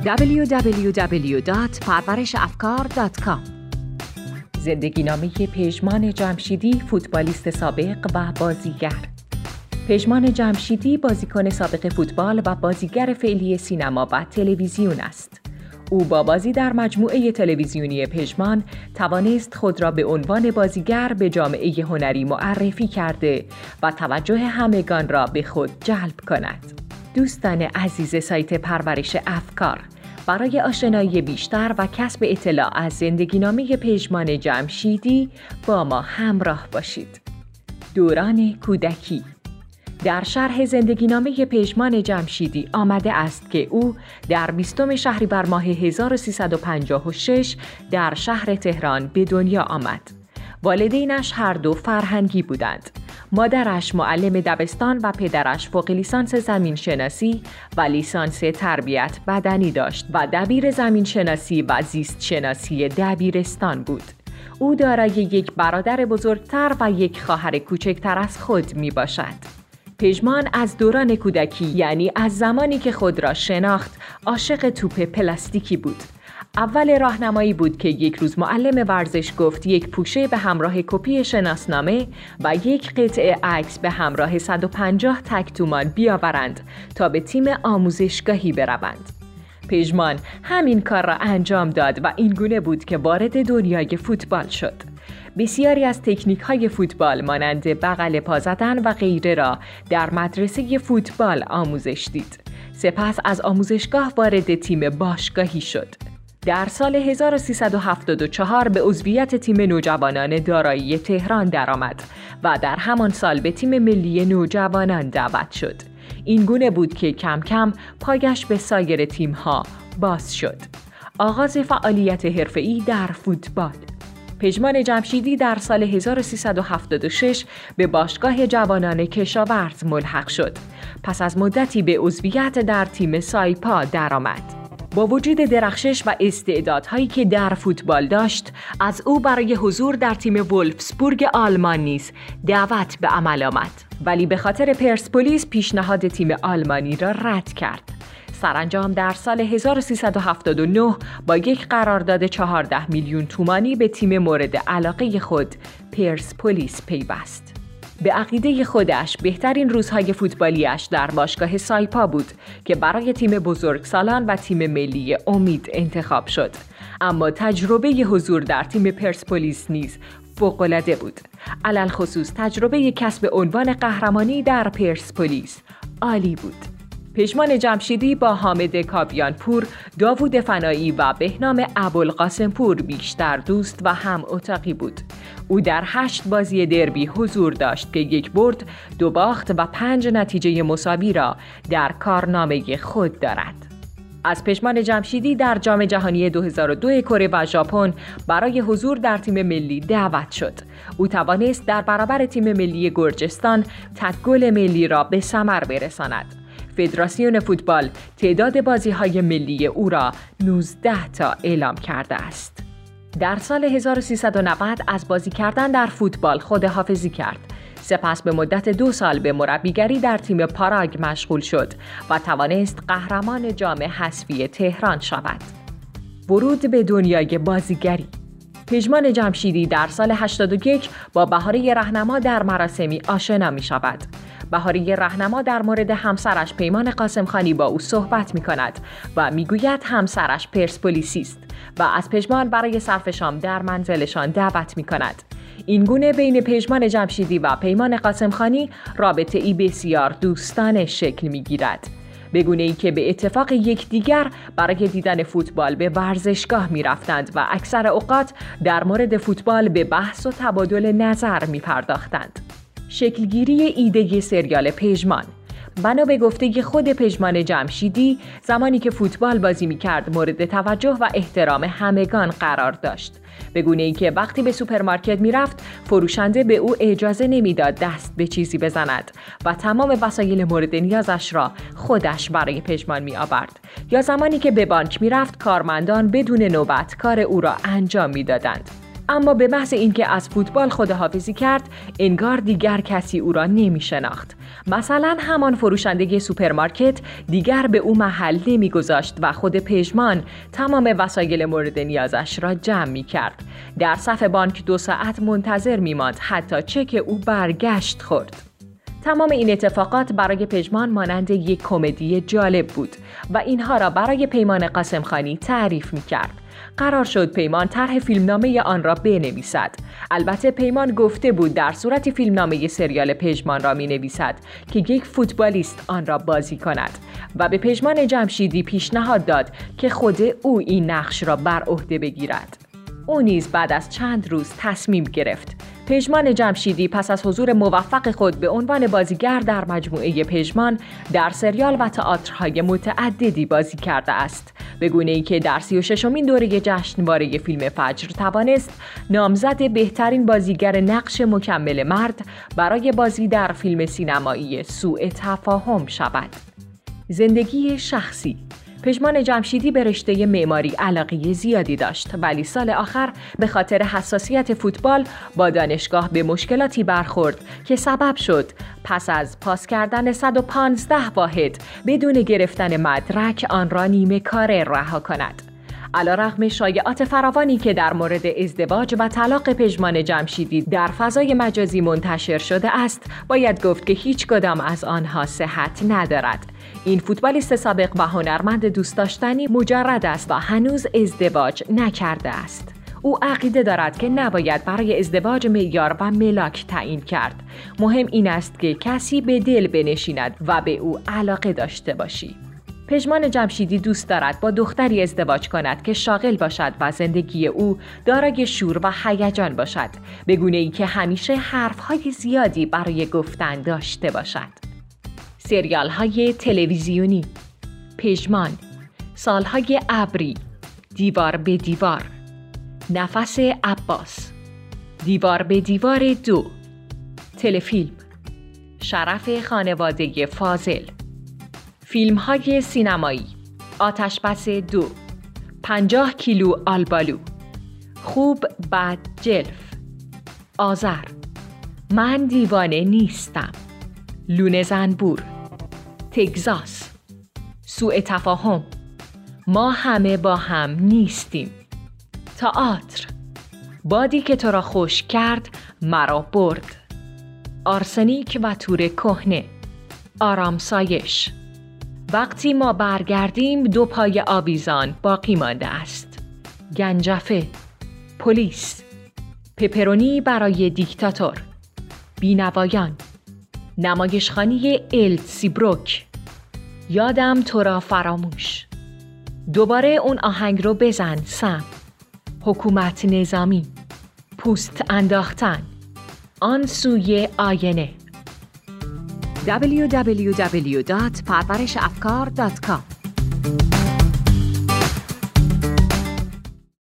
www.parvarishafkar.com. زندگینامه پژمان جمشیدی، فوتبالیست سابق و بازیگر. پژمان جمشیدی بازیکن سابق فوتبال و بازیگر فعلی سینما و تلویزیون است. او با بازی در مجموعه تلویزیونی پژمان توانست خود را به عنوان بازیگر به جامعه هنری معرفی کرده و توجه همگان را به خود جلب کند. دوستان عزیز سایت پرورش افکار، برای آشنایی بیشتر و کسب اطلاع از زندگینامه پژمان جمشیدی با ما همراه باشید. دوران کودکی. در شرح زندگینامه پژمان جمشیدی آمده است که او در 20 شهریور ماه 1356 در شهر تهران به دنیا آمد. والدینش هر دو فرهنگی بودند. مادرش معلم دبستان و پدرش فوق لیسانس زمینشناسی و لیسانس تربیت بدنی داشت و دبیر زمینشناسی و زیست شناسی دبیرستان بود. او دارای یک برادر بزرگتر و یک خواهر کوچکتر از خود می باشد. پژمان از دوران کودکی، یعنی از زمانی که خود را شناخت، عاشق توپ پلاستیکی بود. اول راهنمایی بود که یک روز معلم ورزش گفت یک پوشه به همراه کپی شناسنامه و یک قطعه عکس به همراه 150 تک تومان بیاورند تا به تیم آموزشگاهی بروند. پژمان همین کار را انجام داد و این گونه بود که وارد دنیای فوتبال شد. بسیاری از تکنیک‌های فوتبال مانند بغل پا زدن و غیره را در مدرسه فوتبال آموزش دید. سپس از آموزشگاه وارد تیم باشگاهی شد. در سال 1374 به عضویت تیم نوجوانان دارایی تهران درآمد و در همان سال به تیم ملی نوجوانان دعوت شد. این گونه بود که کم کم پایش به سایر تیم‌ها باز شد. آغاز فعالیت حرفه‌ای در فوتبال. پژمان جمشیدی در سال 1376 به باشگاه جوانان کشاورز ملحق شد. پس از مدتی به عضویت در تیم سایپا درآمد. با وجود درخشش و استعدادهایی که در فوتبال داشت، از او برای حضور در تیم وولفسبورگ آلمان نیز دعوت به عمل آمد، ولی به خاطر پرسپولیس پیشنهاد تیم آلمانی را رد کرد. سرانجام در سال 1379 با یک قرارداد 14 میلیون تومانی به تیم مورد علاقه خود پرسپولیس پیوست. به عقیده خودش بهترین روزهای فوتبالیش در باشگاه سایپا بود که برای تیم بزرگسالان و تیم ملی امید انتخاب شد. اما تجربه حضور در تیم پرسپولیس نیز فوق‌العاده بود. علل خصوص تجربه کسب عنوان قهرمانی در پرسپولیس عالی بود. پژمان جمشیدی با حامد کاویانپور، داوود فنایی و بهنام ابوالقاسمپور بیشتر دوست و هم اتاقی بود. او در 8 بازی دربی حضور داشت که 1 برد، 2 باخت و 5 نتیجه مساوی را در کارنامه خود دارد. از پژمان جمشیدی در جام جهانی 2002 کره و ژاپن برای حضور در تیم ملی دعوت شد. او توانست در برابر تیم ملی گرجستان تک گل ملی را به ثمر برساند. فدراسیون فوتبال تعداد بازی‌های ملی او را 19 تا اعلام کرده است. در سال 1390 از بازی کردن در فوتبال خداحافظی کرد. سپس به مدت 2 سال به مربیگری در تیم پاراگ مشغول شد و توانست قهرمان جام حذفی تهران شود. ورود به دنیای بازیگری. پژمان جمشیدی در سال 81 با بهاره رهنما در مراسمی آشنا می شود. بهاره رهنما در مورد همسرش پیمان قاسمخانی با او صحبت می کند و می گوید همسرش پرسپولیسی است و از پژمان برای صرف شام در منزلشان دعوت می کند. این گونه بین پژمان جمشیدی و پیمان قاسمخانی رابطه ای بسیار دوستانه شکل می گیرد. به گونه‌ای که به اتفاق یکدیگر برای دیدن فوتبال به ورزشگاه می رفتند و اکثر اوقات در مورد فوتبال به بحث و تبادل نظر می پرداختند. شکلگیری ایده سریال پژمان. بنا به گفته خود پژمان جمشیدی، زمانی که فوتبال بازی می‌کرد مورد توجه و احترام همگان قرار داشت. به گونه‌ای که وقتی به سوپرمارکت می‌رفت، فروشنده به او اجازه نمی‌داد دست به چیزی بزند و تمام وسایل مورد نیازش را خودش برای پژمان می‌آورد. یا زمانی که به بانک می‌رفت، کارمندان بدون نوبت کار او را انجام می‌دادند. اما به محض اینکه از فوتبال خداحافظی کرد، انگار دیگر کسی او را نمی شناخت. مثلا همان فروشنده سوپرمارکت دیگر به او محل نمی گذاشت و خود پژمان تمام وسایل مورد نیازش را جمع می کرد. در صف بانک 2 ساعت منتظر می ماند حتی چک او برگشت خورد. تمام این اتفاقات برای پژمان مانند یک کمدی جالب بود و اینها را برای پیمان قاسمخانی تعریف می کرد. قرار شد پیمان طرح فیلمنامه آن را بنویسد. البته پیمان گفته بود در صورت فیلمنامه سریال پژمان را می نویسد که یک فوتبالیست آن را بازی کند و به پژمان جمشیدی پیشنهاد داد که خود او این نقش را بر عهده بگیرد. او نیز بعد از چند روز تصمیم گرفت. پژمان جمشیدی پس از حضور موفق خود به عنوان بازیگر در مجموعه پژمان در سریال و تئاترهای متعددی بازی کرده است، به گونه‌ای که در 36مین دوره جشنواره فیلم فجر توانست نامزد بهترین بازیگر نقش مکمل مرد برای بازی در فیلم سینمایی سوء تفاهم شود. زندگی شخصی: پژمان جمشیدی به رشته معماری علاقه زیادی داشت، ولی سال آخر به خاطر حساسیت فوتبال با دانشگاه به مشکلاتی برخورد که سبب شد پس از پاس کردن 115 واحد بدون گرفتن مدرک آن را نیمه کاره رها کند. علیرغم شایعات فراوانی که در مورد ازدواج و طلاق پژمان جمشیدی در فضای مجازی منتشر شده است، باید گفت که هیچ کدام از آنها صحت ندارد. این فوتبالیست سابق و هنرمند دوست داشتنی مجرد است و هنوز ازدواج نکرده است. او عقیده دارد که نباید برای ازدواج معیار و ملاک تعیین کرد. مهم این است که کسی به دل بنشیند و به او علاقه داشته باشی. پژمان جمشیدی دوست دارد با دختری ازدواج کند که شاغل باشد و زندگی او دارای شور و هیجان باشد، به گونه‌ای که همیشه حرف‌های زیادی برای گفتن داشته باشد. سریال‌های تلویزیونی: پژمان، سال‌های ابری، دیوار به دیوار، نفس عباس، دیوار به دیوار 2، تلفیلم، شرف خانواده فاضل، فیلم‌های سینمایی: آتش‌بس 2، 50 کیلو آلبالو، خوب بد جلف، آذر، من دیوانه نیستم، لونه زنبور، تگزاس، سوء تفاهم، ما همه با هم نیستیم، تئاتر، بادی که تو را خوش کرد مرا برد، آرسنیک و تور کهنه، آرامسایش، وقتی ما برگردیم 2 پای آویزان باقی مانده است، گنجفه، پلیس، پپرونی برای دیکتاتور، بینوایان، نمایشخانه السیبروک، یادم تو را فراموش، دوباره اون آهنگ رو بزن سم، حکومت نظامی، پوست انداختن، آن سوی آینه. www.parvarishafkar.com